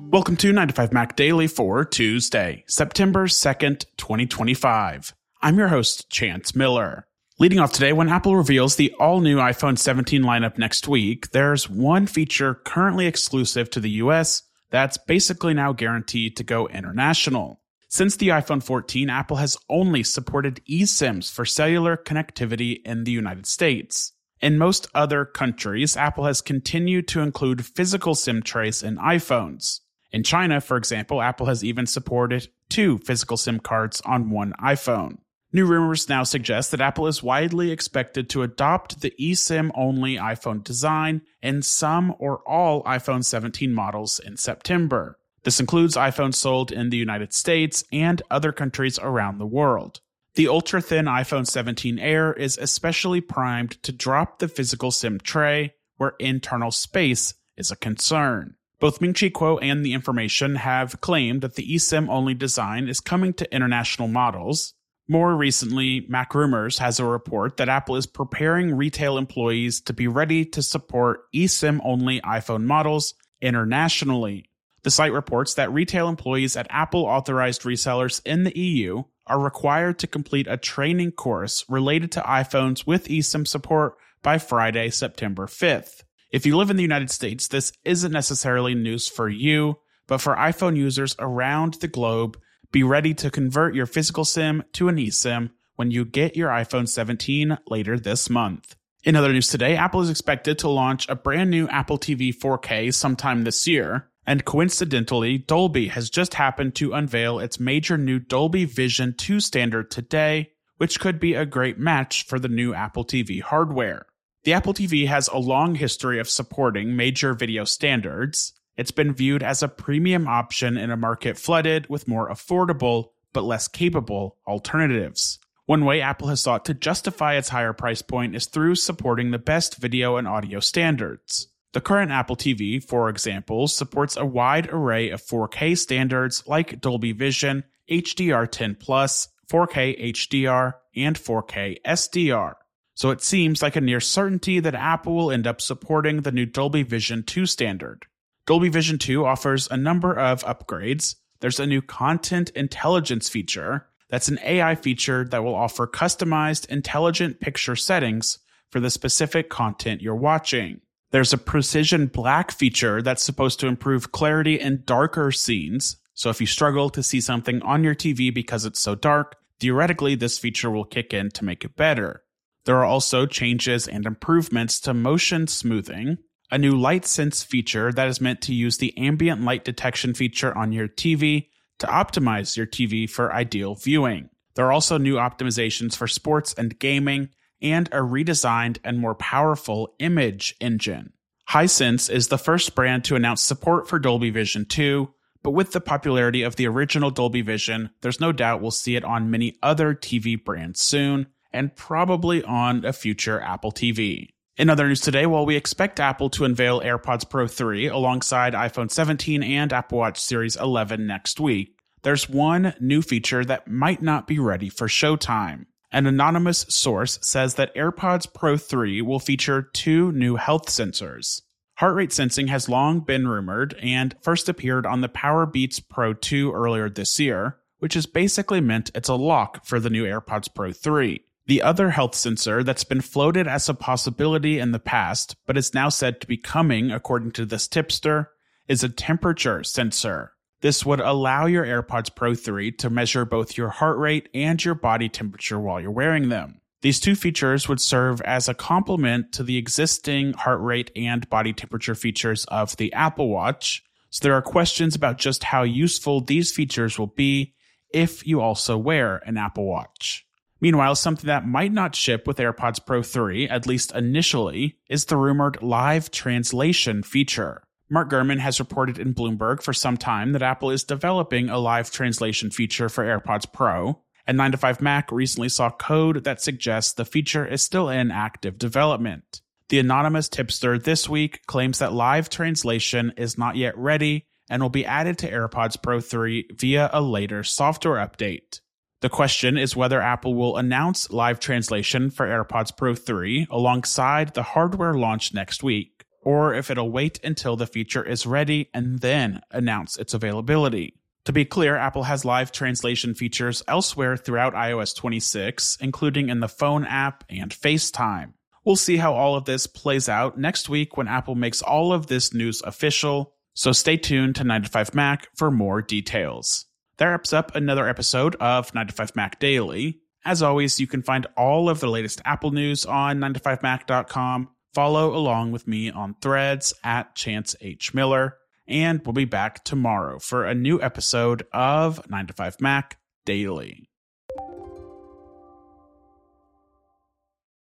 Welcome to 9 to 5 Mac Daily for Tuesday, September 2nd, 2025. I'm your host, Chance Miller. Leading off today, when Apple reveals the all-new iPhone 17 lineup next week, there's one feature currently exclusive to the US that's basically now guaranteed to go international. Since the iPhone 14, Apple has only supported eSIMs for cellular connectivity in the United States. In most other countries, Apple has continued to include physical SIM trays in iPhones. In China, for example, Apple has even supported 2 physical SIM cards on one iPhone. New rumors now suggest that Apple is widely expected to adopt the eSIM-only iPhone design in some or all iPhone 17 models in September. This includes iPhones sold in the United States and other countries around the world. The ultra-thin iPhone 17 Air is especially primed to drop the physical SIM tray where internal space is a concern. Both Ming-Chi Kuo and The Information have claimed that the eSIM-only design is coming to international models. More recently, MacRumors has a report that Apple is preparing retail employees to be ready to support eSIM-only iPhone models internationally. The site reports that retail employees at Apple-authorized resellers in the EU are required to complete a training course related to iPhones with eSIM support by Friday, September 5th. If you live in the United States, this isn't necessarily news for you, but for iPhone users around the globe, be ready to convert your physical SIM to an eSIM when you get your iPhone 17 later this month. In other news today, Apple is expected to launch a brand new Apple TV 4K sometime this year, and coincidentally, Dolby has just happened to unveil its major new Dolby Vision 2 standard today, which could be a great match for the new Apple TV hardware. The Apple TV has a long history of supporting major video standards. It's been viewed as a premium option in a market flooded with more affordable, but less capable alternatives. One way Apple has sought to justify its higher price point is through supporting the best video and audio standards. The current Apple TV, for example, supports a wide array of 4K standards like Dolby Vision, HDR10+, 4K HDR, and 4K SDR. So it seems like a near certainty that Apple will end up supporting the new Dolby Vision 2 standard. Dolby Vision 2 offers a number of upgrades. There's a new content intelligence feature. That's an AI feature that will offer customized intelligent picture settings for the specific content you're watching. There's a precision black feature that's supposed to improve clarity in darker scenes. So if you struggle to see something on your TV because it's so dark, theoretically this feature will kick in to make it better. There are also changes and improvements to motion smoothing, a new light sense feature that is meant to use the ambient light detection feature on your TV to optimize your TV for ideal viewing. There are also new optimizations for sports and gaming, and a redesigned and more powerful image engine. Hisense is the first brand to announce support for Dolby Vision 2, but with the popularity of the original Dolby Vision, there's no doubt we'll see it on many other TV brands soon, and probably on a future Apple TV. In other news today, while we expect Apple to unveil AirPods Pro 3 alongside iPhone 17 and Apple Watch Series 11 next week, there's one new feature that might not be ready for showtime. An anonymous source says that AirPods Pro 3 will feature 2 new health sensors. Heart rate sensing has long been rumored and first appeared on the Powerbeats Pro 2 earlier this year, which is basically meant it's a lock for the new AirPods Pro 3. The other health sensor that's been floated as a possibility in the past, but is now said to be coming, according to this tipster, is a temperature sensor. This would allow your AirPods Pro 3 to measure both your heart rate and your body temperature while you're wearing them. These 2 features would serve as a complement to the existing heart rate and body temperature features of the Apple Watch, so there are questions about just how useful these features will be if you also wear an Apple Watch. Meanwhile, something that might not ship with AirPods Pro 3, at least initially, is the rumored live translation feature. Mark Gurman has reported in Bloomberg for some time that Apple is developing a live translation feature for AirPods Pro, and 9to5Mac recently saw code that suggests the feature is still in active development. The anonymous tipster this week claims that live translation is not yet ready and will be added to AirPods Pro 3 via a later software update. The question is whether Apple will announce live translation for AirPods Pro 3 alongside the hardware launch next week, or if it'll wait until the feature is ready and then announce its availability. To be clear, Apple has live translation features elsewhere throughout iOS 26, including in the Phone app and FaceTime. We'll see how all of this plays out next week when Apple makes all of this news official, so stay tuned to 9to5Mac for more details. That wraps up another episode of 9to5Mac Daily. As always, you can find all of the latest Apple news on 9to5Mac.com. Follow along with me on Threads at Chance H. Miller, and we'll be back tomorrow for a new episode of 9to5Mac Daily.